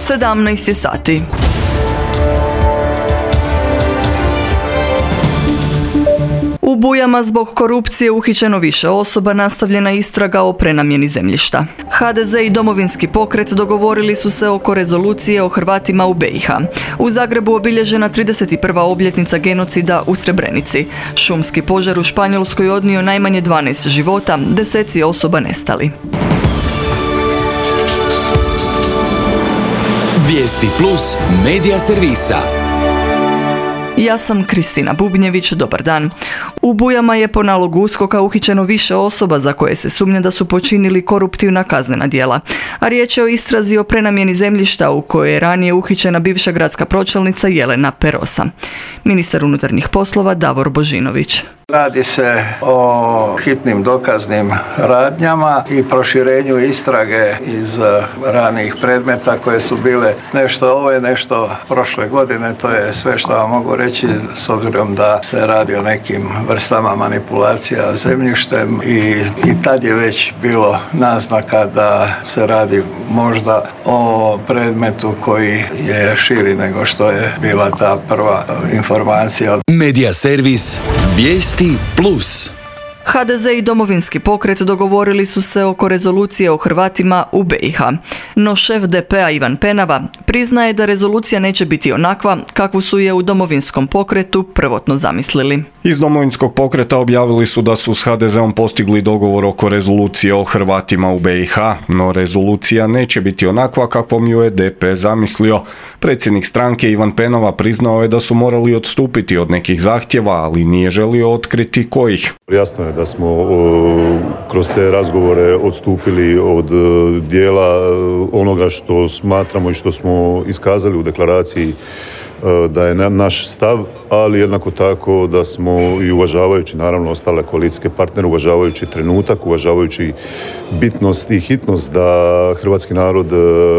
17 je sati. U Bujama zbog korupcije uhićeno više osoba, nastavljena istraga o prenamjeni zemljišta. HDZ i Domovinski pokret dogovorili su se oko rezolucije o Hrvatima u BiH. U Zagrebu obilježena 31. obljetnica genocida u Srebrenici. Šumski požar u Španjolskoj odnio najmanje 12 života, deseci osoba nestali. Vijesti plus medija servisa. Ja sam Kristina Bubnjević, dobar dan. U Bujama je po nalogu USKOK-a uhićeno više osoba za koje se sumnja da su počinili koruptivna kaznena djela. A riječ je o istrazi o prenamjeni zemljišta u kojoj je ranije uhićena bivša gradska pročelnica Jelena Perosa. Ministar unutarnjih poslova Davor Božinović. Radi se o hitnim dokaznim radnjama i proširenju istrage iz ranijih predmeta koje su bile nešto ove, nešto prošle godine. To je sve što vam mogu reći s obzirom da se radi o nekim vrstama manipulacija zemljištem i tad je već bilo naznaka da se radi možda o predmetu koji je širi nego što je bila ta prva informacija. Medija servis Vijesti plus. HDZ i Domovinski pokret dogovorili su se oko rezolucije o Hrvatima u BiH. No šef DP-a Ivan Penava priznaje da rezolucija neće biti onakva kakvu su je u Domovinskom pokretu prvotno zamislili. Iz Domovinskog pokreta objavili su da su s HDZ-om postigli dogovor oko rezolucije o Hrvatima u BiH, no rezolucija neće biti onakva kakvom ju je DP zamislio. Predsjednik stranke Ivan Penava priznao je da su morali odstupiti od nekih zahtjeva, ali nije želio otkriti kojih. Jasno je da smo kroz te razgovore odstupili od dijela onoga što smatramo i što smo iskazali u deklaraciji da je naš stav, ali jednako tako da smo i uvažavajući naravno ostale koalicijske partnere, uvažavajući trenutak, uvažavajući bitnost i hitnost da hrvatski narod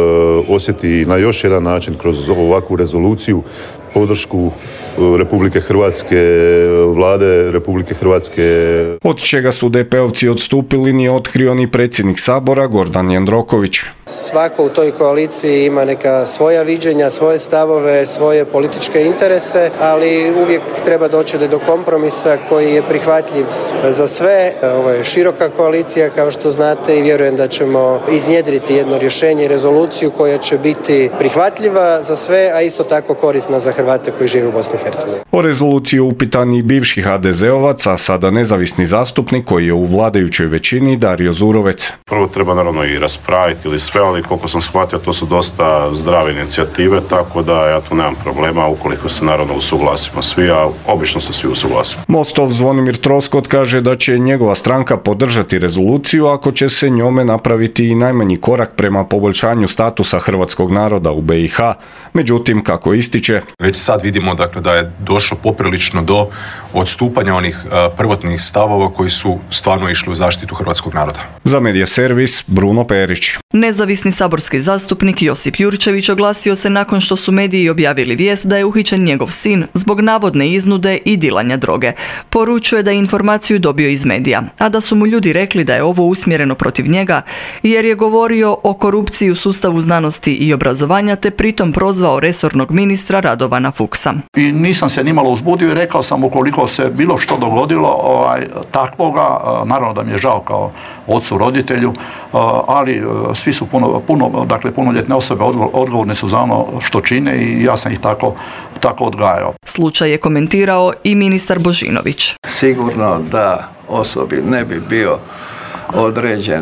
osjeti na još jedan način kroz ovakvu rezoluciju podršku Republike Hrvatske, vlade Republike Hrvatske. Od čega su DP-ovci odstupili nije otkrio ni predsjednik Sabora Gordan Jandroković. Svako u toj koaliciji ima neka svoja viđenja, svoje stavove, svoje političke interese, ali uvijek treba doći do kompromisa koji je prihvatljiv za sve. Ovo je široka koalicija, kao što znate, i vjerujem da ćemo iznjedriti jedno rješenje i rezoluciju koja će biti prihvatljiva za sve, a isto tako korisna za Hrvate koji žive u Bosni i Hercegovini. O rezoluciji upitan i bivši HDZ-ovac, a sada nezavisni zastupnik koji je u vladajućoj većini, Dario Zurovec. Prvo treba naravno i raspraviti ili sve, ali koliko sam shvatio to su dosta zdrave inicijative, tako da ja tu nemam problema ukoliko se naravno usuglasimo svi, a obično se svi usuglasimo. Mostov Zvonimir Troskot kaže da će njegova stranka podržati rezoluciju ako će se njome napraviti i najmanji korak prema poboljšanju statusa hrvatskog naroda u BiH. Međutim, kako ističe, već sad vidimo dakle, da je došlo poprilično do odstupanja onih prvotnih stavova koji su stvarno išli u zaštitu hrvatskog naroda. Za medija servis Bruno Perić. Nezavisni saborski zastupnik Josip Jurčević oglasio se nakon što su mediji objavili vijest da je uhićen njegov sin zbog navodne iznude i dilanja droge. Poručuje da je informaciju dobio iz medija, a da su mu ljudi rekli da je ovo usmjereno protiv njega jer je govorio o korupciji u sustavu znanosti i obrazovanja te pritom prozvao resornog ministra Radovana Fuchsa. I nisam se nimalo uzbudio i rekao sam ukoliko se bilo što dogodilo takvoga, naravno da mi je žao kao ocu roditelju, ali svi su punoljetne osobe odgovorne su za ono što čine i ja sam ih tako odgajao. Slučaj je komentirao i ministar Božinović. Sigurno da osobi ne bi bio određen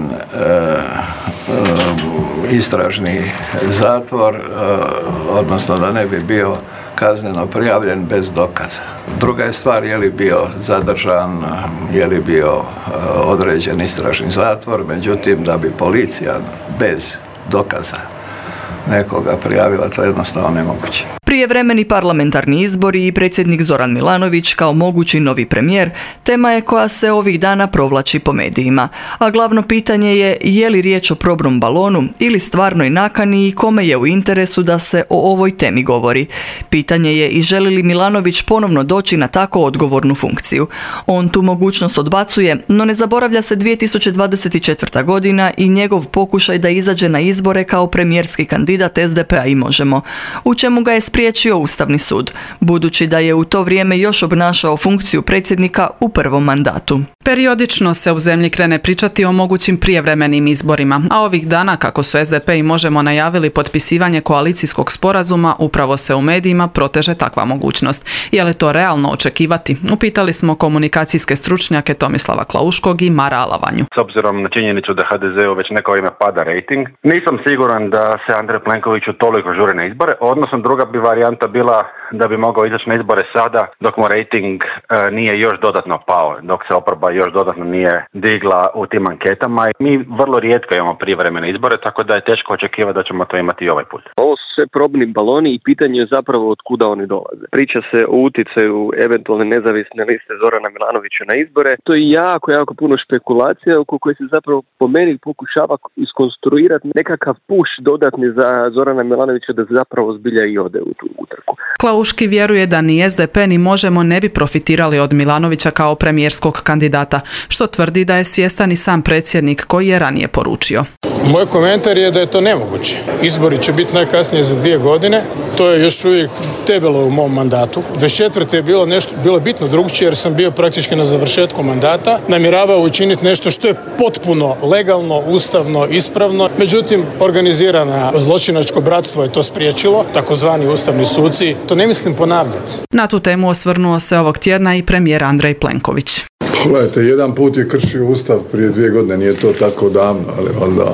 istražni zatvor, odnosno da ne bi bio kazneno prijavljen bez dokaza. Druga je stvar je li bio zadržan, je li bio određen istražni zatvor, međutim da bi policija bez dokaza nekoga prijavila, to je jednostavno nemoguće. Prijevremeni parlamentarni izbori i predsjednik Zoran Milanović kao mogući novi premijer tema je koja se ovih dana provlači po medijima, a glavno pitanje je li riječ o probnom balonu ili stvarnoj nakani i kome je u interesu da se o ovoj temi govori. Pitanje je i želi li Milanović ponovno doći na tako odgovornu funkciju. On tu mogućnost odbacuje, no ne zaboravlja se 2024. godina i njegov pokušaj da izađe na izbore kao premijerski kandidat SDP-a i Možemo, u čemu ga je spriječio Ustavni sud, budući da je u to vrijeme još obnašao funkciju predsjednika u prvom mandatu. Periodično se u zemlji krene pričati o mogućim prijevremenim izborima, a ovih dana, kako su SDP i Možemo najavili potpisivanje koalicijskog sporazuma, upravo se u medijima proteže takva mogućnost. Je li to realno očekivati? Upitali smo komunikacijske stručnjake Tomislava Klauškog i Mara Alavanju. S obzirom na činjenicu da HDZ-u već neko ime pada rating, nisam siguran da se Andrej Plenkoviću toliko žuri na izbore, odnosno druga bi varijanta bila da bi mogao izaći na izbore sada dok mu rating nije još dodatno pao, dok se oporba još dodatno nije digla u tim anketama. Mi vrlo rijetko imamo prijevremene izbore, tako da je teško očekivati da ćemo to imati i ovaj put. Ovo su sve probni baloni i pitanje je zapravo od kuda oni dolaze. Priča se o utjecaju eventualne nezavisne liste Zorana Milanovića na izbore. To je jako puno špekulacija oko koje se zapravo po meni pokušava iskonstruirati nekakav push dodatni za Zorana Milanovića da zapravo zbilja i ode u tu utrku. Klauški vjeruje da ni SDP ni Možemo ne bi profitirali od Milanovića kao premijerskog kandidata, što tvrdi da je svjestan i sam predsjednik koji je ranije poručio. Moj komentar je da je to nemoguće. Izbori će biti najkasnije za 2 godine. To je još uvijek debelo u mom mandatu. 24. je bilo bitno drugčije jer sam bio praktički na završetku mandata. Namjeravao učiniti nešto što je potpuno legalno, ustavno, ispravno. Međutim, organizirana zločinačko bratstvo je to spriječilo, takozvani ustavni suci. To ne mislim ponavljati. Na tu temu osvrnuo se ovog tjedna i premijer Andrej Plenković. Gledajte, jedan put je kršio Ustav prije 2 godine, nije to tako davno, ali onda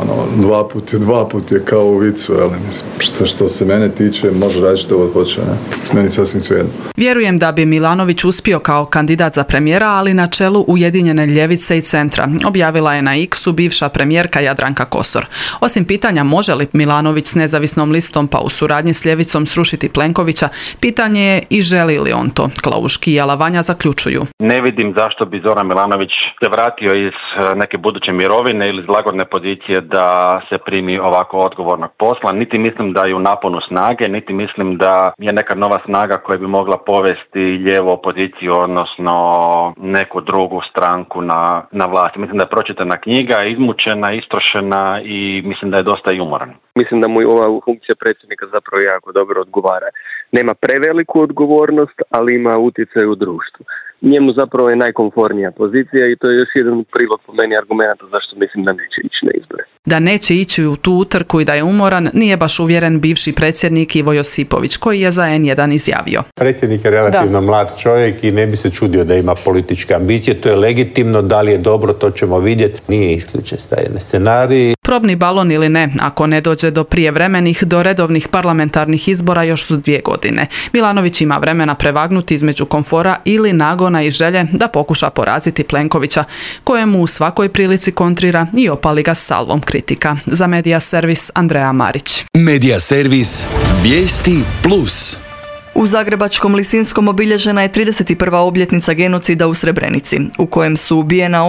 dva put je kao u vicu, ali mislim, što se mene tiče, može raditi što god hoće, ne? Meni sasvim svejedno. Vjerujem da bi Milanović uspio kao kandidat za premijera, ali na čelu Ujedinjene ljevice i centra, objavila je na X-u bivša premijerka Jadranka Kosor. Osim pitanja može li Milanović s nezavisnom listom pa u suradnji s ljevicom srušiti Plenkovića, pitanje je i želi li on to. Klauški i Alavanja zaključuju. Ne vidim zašto bi Zoran Milanović se vratio iz neke buduće mirovine ili iz lagodne pozicije da se primi ovako odgovornog posla. Niti mislim da je u naponu snage, niti mislim da je neka nova snaga koja bi mogla povesti lijevu opoziciju, odnosno neku drugu stranku na vlasti. Mislim da je pročitana knjiga, izmučena, istrošena i mislim da je dosta i umoran. Mislim da mu ova funkcija predsjednika zapravo jako dobro odgovara. Nema preveliku odgovornost, ali ima utjecaj u društvu. Njemu zapravo je najkomfornija pozicija i to je još jedan prilog po meni argumenta zašto mislim da neće ići na izbore. Da neće ići u tu utrku i da je umoran nije baš uvjeren bivši predsjednik Ivo Josipović, koji je za N1 izjavio. Predsjednik je relativno mlad čovjek i ne bi se čudio da ima političke ambicije. To je legitimno, da li je dobro, to ćemo vidjeti. Nije isključen taj scenarij. Probni balon ili ne, ako ne dođe do prijevremenih, do redovnih parlamentarnih izbora još su 2 godine. Milanović ima vremena prevagnuti između komfora ili nagona i želje da pokuša poraziti Plenkovića, kojemu u svakoj prilici kontrira i opali ga salvom kritika. Za Medija servis Andreja Marić. Medija servis Vijesti Plus. U zagrebačkom Lisinskom obilježena je 31. obljetnica genocida u Srebrenici, u kojem su ubijena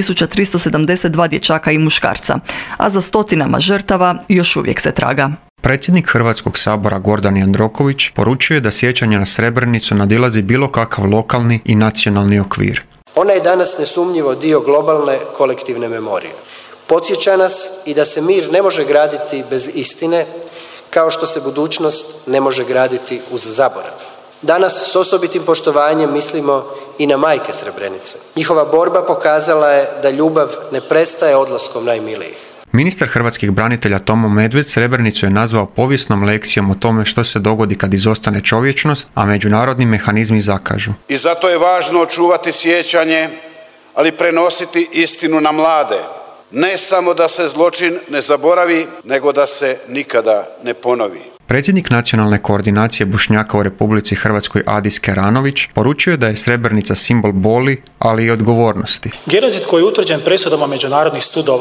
8372 dječaka i muškarca, a za stotinama žrtava još uvijek se traga. Predsjednik Hrvatskog sabora Gordan Jandroković poručuje da sjećanje na Srebrenicu nadilazi bilo kakav lokalni i nacionalni okvir. Ona je danas nesumnjivo dio globalne kolektivne memorije. Podsjeća nas i da se mir ne može graditi bez istine, kao što se budućnost ne može graditi uz zaborav. Danas s osobitim poštovanjem mislimo i na majke Srebrenice. Njihova borba pokazala je da ljubav ne prestaje odlaskom najmilijih. Ministar hrvatskih branitelja Tomo Medved Srebrenicu je nazvao povijesnom lekcijom o tome što se dogodi kad izostane čovječnost, a međunarodni mehanizmi zakažu. I zato je važno očuvati sjećanje, ali prenositi istinu na mlade. Ne samo da se zločin ne zaboravi, nego da se nikada ne ponovi. Predsjednik nacionalne koordinacije Bošnjaka u Republici Hrvatskoj Adis Keranović poručuje da je Srebrenica simbol boli, ali i odgovornosti. Genocid koji je utvrđen presudama međunarodnih sudova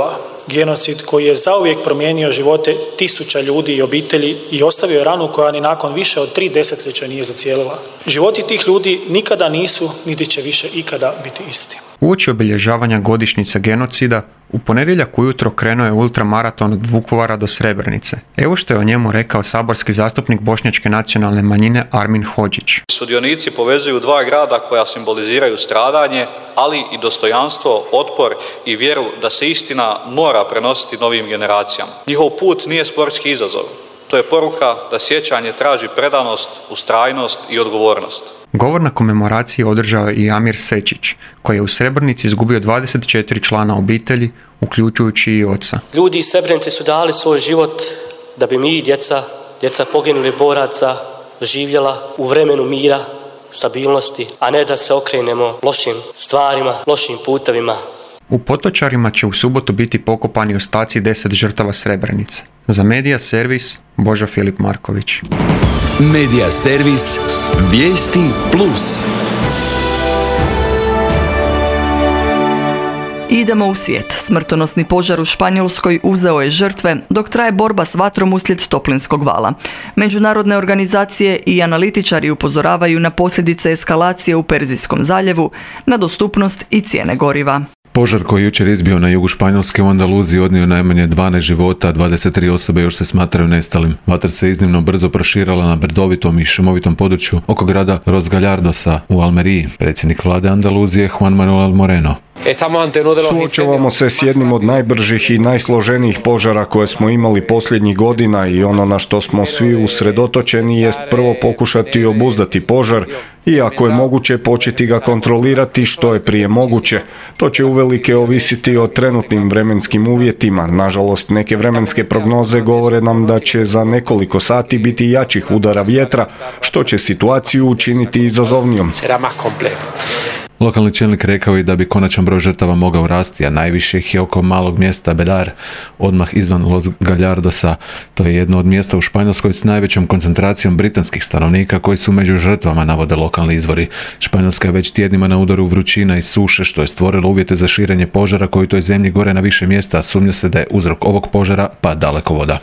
genocid koji je zauvijek promijenio živote tisuća ljudi i obitelji i ostavio ranu koja ni nakon više od 3 desetljeća nije zacijelila. Životi tih ljudi nikada nisu, niti će više ikada biti isti. Uoči obilježavanja godišnjice genocida, u ponedjeljak ujutro krenuo je ultramaraton od Vukovara do Srebrenice. Evo što je o njemu rekao saborski zastupnik bošnjačke nacionalne manjine Armin Hodžić. Sudionici povezuju dva grada koja simboliziraju stradanje, ali i dostojanstvo, otpor i vjeru da se istina mora prenositi novim generacijama. Njihov put nije sportski izazov. To je poruka da sjećanje traži predanost, ustrajnost i odgovornost. Govor na komemoraciji održao je i Amir Sečić, koji je u Srebrenici izgubio 24 člana obitelji, uključujući i oca. Ljudi iz Srebrenice su dali svoj život da bi mi, djeca poginulih boraca, živjela u vremenu mira, stabilnosti, a ne da se okrenemo lošim stvarima, lošim putevima. U Potočarima će u subotu biti pokopani ostaci 10 žrtava Srebrenice. Za Medija servis Božo Filip Marković. Medija servis Vijesti Plus. Idemo u svijet. Smrtonosni požar u Španjolskoj uzeo je žrtve dok traje borba s vatrom uslijed toplinskog vala. Međunarodne organizacije i analitičari upozoravaju na posljedice eskalacije u Perzijskom zaljevu, na dostupnost i cijene goriva. Požar koji je jučer izbio na jugu Španjolske u Andaluziji odnio najmanje 12 života, 23 osobe još se smatraju nestalim. Vatra se iznimno brzo proširala na brdovitom i šumovitom području oko grada Los Gallardosa u Almeriji. Predsjednik vlade Andaluzije Juan Manuel Moreno. Suočavamo se s jednim od najbržih i najsloženijih požara koje smo imali posljednjih godina i ono na što smo svi usredotočeni jest prvo pokušati obuzdati požar i ako je moguće početi ga kontrolirati što je prije moguće. To će uvelike ovisiti o trenutnim vremenskim uvjetima. Nažalost, neke vremenske prognoze govore nam da će za nekoliko sati biti jačih udara vjetra, što će situaciju učiniti izazovnijom. Lokalni čelnik rekao je da bi konačan broj žrtava mogao rasti, a najviše ih je oko malog mjesta Belar, odmah izvan Los Gallardosa. To je jedno od mjesta u Španjolskoj s najvećom koncentracijom britanskih stanovnika koji su među žrtvama, navode lokalni izvori. Španjolska je već tjednima na udaru vrućina i suše, što je stvorilo uvjete za širenje požara koji u toj zemlji gore na više mjesta, a sumnja se da je uzrok ovog požara pad dalekovoda.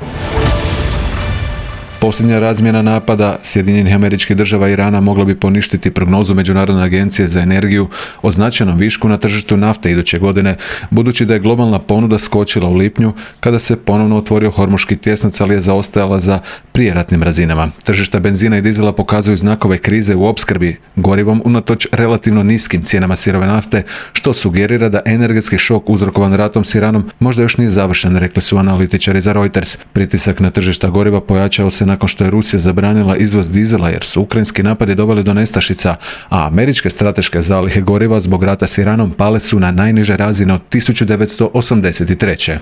Posljednja razmjena napada Sjedinjenih Američkih Država i Irana mogla bi poništiti prognozu Međunarodne agencije za energiju o značajnom višku na tržištu nafte iduće godine, budući da je globalna ponuda skočila u lipnju kada se ponovno otvorio Hormuški tjesnac, ali je zaostajala za prijeratnim razinama. Tržišta benzina i dizela pokazuju znakove krize u opskrbi gorivom unatoč relativno niskim cijenama sirove nafte, što sugerira da energetski šok uzrokovan ratom s Iranom možda još nije završen, rekli su analitičari za Reuters. Pritisak na tržišta goriva pojačao se nakon što je Rusija zabranila izvoz dizela jer su ukrajinski napadi doveli do nestašica, a američke strateške zalihe goriva zbog rata s Iranom pale su na najniže razine od 1983.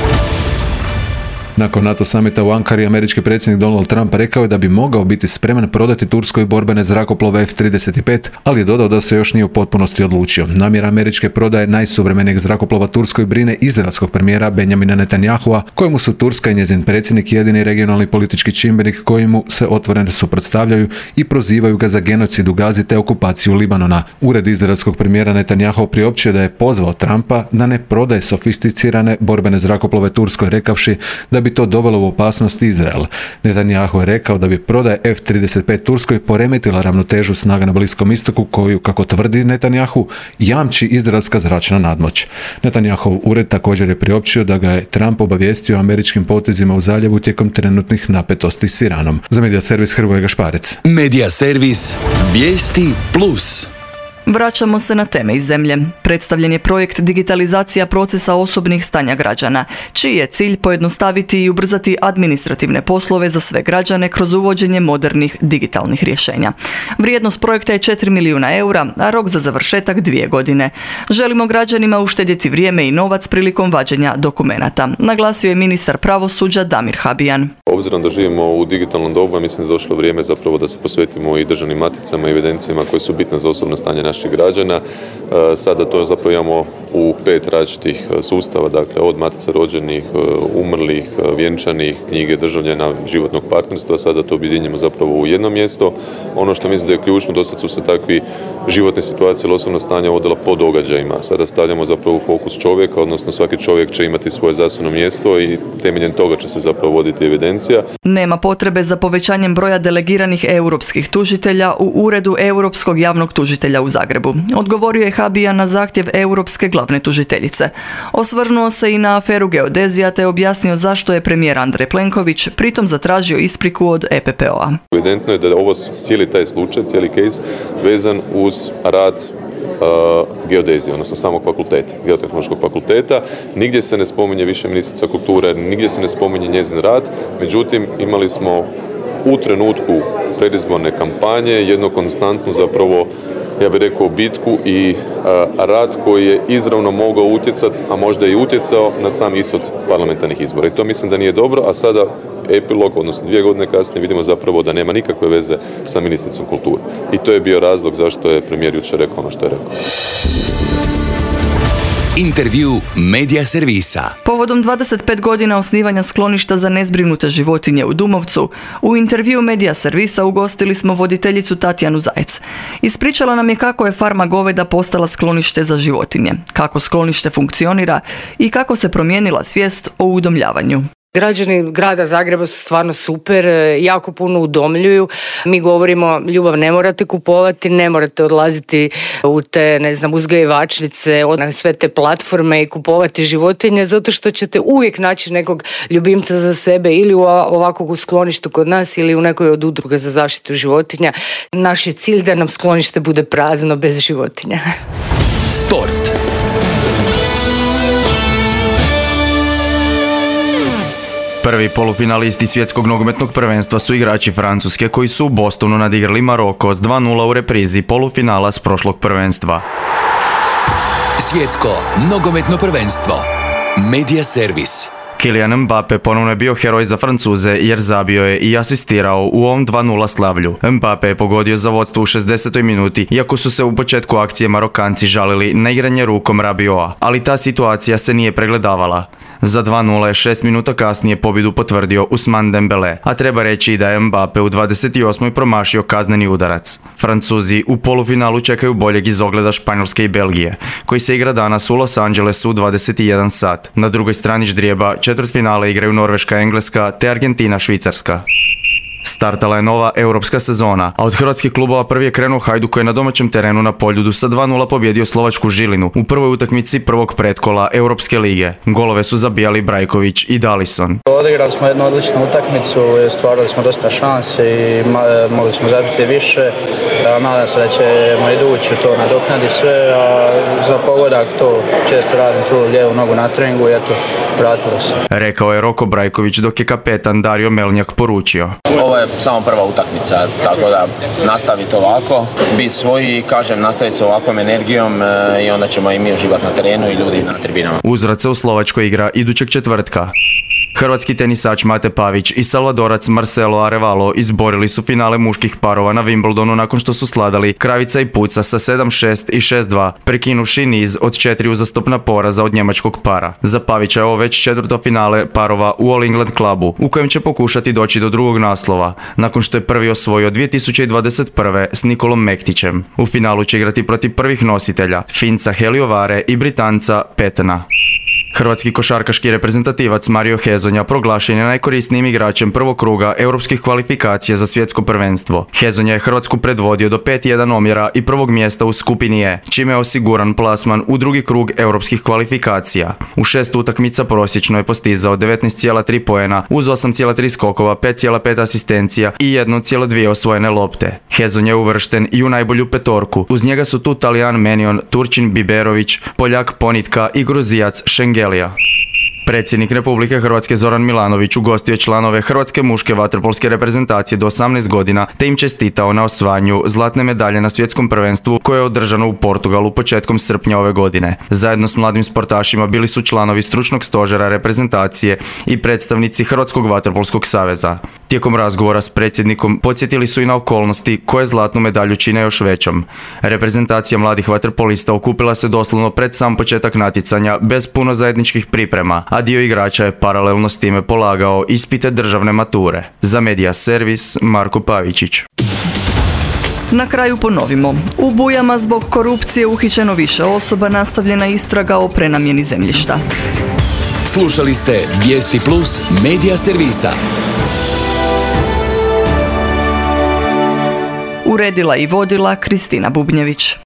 Nakon NATO samita u Ankari, američki predsjednik Donald Trump rekao je da bi mogao biti spreman prodati Turskoj borbene zrakoplove F-35, ali je dodao da se još nije u potpunosti odlučio. Namjera američke prodaje najsuvremenijeg zrakoplova Turskoj brine izraelskog premijera Benjamina Netanyahua, kojemu su Turska i njezin predsjednik jedini regionalni politički čimbenik kojemu se otvoreno suprotstavljaju i prozivaju ga za genocid u Gazi te okupaciju Libanona. Ured izraelskog premijera Netanyahu priopćio da je pozvao Trumpa da ne prodaje sofisticirane borbene zrakoplove Turskoj, rekavši da bi to dovelo u opasnost Izrael. Netanyahu je rekao da bi prodaja F-35 Turskoj poremetila ravnotežu snaga na Bliskom istoku koju, kako tvrdi Netanyahu, jamči izraelska zračna nadmoć. Netanyahov ured također je priopćio da ga je Trump obavijestio o američkim potezima u zaljevu tijekom trenutnih napetosti s Iranom. Za Medija servis Hrvoje Gašparec. Medija servis Vijesti Plus. Vraćamo se na teme iz zemlje. Predstavljen je projekt digitalizacija procesa osobnih stanja građana, čiji je cilj pojednostaviti i ubrzati administrativne poslove za sve građane kroz uvođenje modernih digitalnih rješenja. Vrijednost projekta je 4 milijuna eura, a rok za završetak 2 godine. Želimo građanima uštedjeti vrijeme i novac prilikom vađenja dokumenata, naglasio je ministar pravosuđa Damir Habijan. Obzirom da živimo u digitalnom dobu, mislim da je došlo vrijeme zapravo da se posvetimo i državnim maticama i evidencijama koje su bitne za osobno stanje naših građana. Sada to zapravo imamo u 5 različitih sustava, dakle od matica rođenih, umrlih, vjenčanih, knjige državljana, životnog partnerstva, sada to objedinjamo zapravo u jedno mjesto. Ono što mislim da je ključno, dosad su se takvi životne situacije ili osobno stanje vodila po događajima. Sada stavljamo zapravo u fokus čovjeka, odnosno svaki čovjek će imati svoje zasebno mjesto i temeljem toga će se zapravo voditi evidencija. Nema potrebe za povećanjem broja delegiranih europskih tužitelja u Uredu Europskog javnog tužitelja u Zagrebu. Odgovorio je Habija na zahtjev europske glavne tužiteljice. Osvrnuo se i na aferu geodezija te objasnio zašto je premijer Andrej Plenković pritom zatražio ispriku od EPPO-a. Evidentno je da je ovo cijeli taj slučaj, cijeli case vezan uz rad geodezije, odnosno samog fakulteta, geotehnološkog fakulteta. Nigdje se ne spominje više ministrica kulture, nigdje se ne spominje njezin rad, međutim imali smo u trenutku predizborne kampanje jednu konstantnu zapravo, ja bih rekao, bitku i rad koji je izravno mogao utjecati, a možda i utjecao na sam ishod parlamentarnih izbora. I to mislim da nije dobro, a sada epilog, odnosno 2 godine kasnije, vidimo zapravo da nema nikakve veze sa ministricom kulture. I to je bio razlog zašto je premijer jučer rekao ono što je rekao. Intervju Medija servisa. Povodom 25 godina osnivanja skloništa za nezbrinute životinje u Dumovcu, u intervju Medija servisa ugostili smo voditeljicu Tatjanu Zajec. Ispričala nam je kako je farma goveda postala sklonište za životinje, kako sklonište funkcionira i kako se promijenila svijest o udomljavanju. Građani grada Zagreba su stvarno super, jako puno udomljuju. Mi govorimo, ljubav ne morate kupovati, ne morate odlaziti u te, uzgajivačnice, na sve te platforme i kupovati životinje, zato što ćete uvijek naći nekog ljubimca za sebe ili u ovakvog u skloništu kod nas ili u nekoj od udruga za zaštitu životinja. Naš je cilj da nam sklonište bude prazno bez životinja. Sport. Prvi polufinalisti svjetskog nogometnog prvenstva su igrači Francuske koji su u Bostonu nadigrali Maroko s 2:0 u reprizi polufinala s prošlog prvenstva. Svjetsko nogometno prvenstvo. Medija servis. Kylian Mbappé ponovno je bio heroj za Francuze jer zabio je i asistirao u ovom 2:0 slavlju. Mbappé je pogodio za vodstvo u 60. minuti, iako su se u početku akcije Marokanci žalili na igranje rukom Rabiota, ali ta situacija se nije pregledavala. Za 2:0 je 6 minuta kasnije pobjedu potvrdio Ousmane Dembélé, a treba reći da je Mbappé u 28. promašio kazneni udarac. Francuzi u polufinalu čekaju boljeg izogleda Španjolske i Belgije, koji se igra danas u Los Angelesu u 21 sat. Na drugoj strani ždrijeba četvrtfinale igraju Norveška, Engleska te Argentina, Švicarska. Startala je nova europska sezona, a od hrvatskih klubova prvi je krenuo Hajduk koji je na domaćem terenu na Poljudu sa 2:0 pobjedio slovačku Žilinu u prvoj utakmici prvog pretkola Europske lige. Golove su zabijali Brajković i Dallison. Odigrali smo jednu odličnu utakmicu, stvarali smo dosta šanse i mogli smo zabiti više. Nadam se da ćemo idući to nadoknadi sve, a za pogodak to često radim tu lijevu nogu na treningu i eto, vratilo se. Rekao je Roko Brajković dok je kapetan Dario Melnjak poručio. Ovo je samo prva utakmica, tako da nastaviti ovako, biti svoji i kažem nastaviti s ovakvom energijom i onda ćemo i mi uživati na terenu i ljudi na tribinama. Uzvrat se u Slovačkoj igra idućeg četvrtka. Hrvatski tenisač Mate Pavić i Salvadorac Marcelo Arevalo izborili su finale muških parova na Wimbledonu nakon što su sladali Kravica i Puca sa 7-6 i 6-2, prekinuvši niz od 4 uzastopna poraza od njemačkog para. Za Pavića je ovo već četvrto finale parova u All England klubu, u kojem će pokušati doći do drugog naslova, nakon što je prvi osvojio 2021. s Nikolom Mektićem. U finalu će igrati protiv prvih nositelja, Finca Heliovare i Britanca Petena. Hrvatski košarkaški reprezentativac Mario Hezonja proglašen je najkorisnijim igračem prvog kruga europskih kvalifikacija za svjetsko prvenstvo. Hezonja je Hrvatsku predvodio do 5:1 omjera i prvog mjesta u skupini E, čime je osiguran plasman u drugi krug europskih kvalifikacija. U 6 utakmica prosječno je postizao 19,3 poena uz 8,3 skokova, 5,5 asistencija i 1,2 osvojene lopte. Hezonja je uvršten i u najbolju petorku. Uz njega su tu Talijan Menion, Turčin Biberović, Poljak Ponitka i Gruzijac Šengelija. Predsjednik Republike Hrvatske Zoran Milanović ugostio je članove Hrvatske muške vaterpolske reprezentacije do 18 godina te im čestitao na osvajanju zlatne medalje na svjetskom prvenstvu koje je održano u Portugalu početkom srpnja ove godine. Zajedno s mladim sportašima bili su članovi stručnog stožera reprezentacije i predstavnici Hrvatskog vaterpolskog saveza. Tijekom razgovora s predsjednikom podsjetili su i na okolnosti koje zlatnu medalju čine još većom. Reprezentacija mladih vaterpolista okupila se doslovno pred sam početak natjecanja bez puno zajedničkih priprema, a dio igrača je paralelno s time polagao ispite državne mature. Za Media Servis, Marko Pavičić. Na kraju ponovimo. U Bujama zbog korupcije uhićeno više osoba, nastavljena istraga o prenamjeni zemljišta. Slušali ste Vijesti Plus Media Servisa. Uredila i vodila Kristina Bubnjević.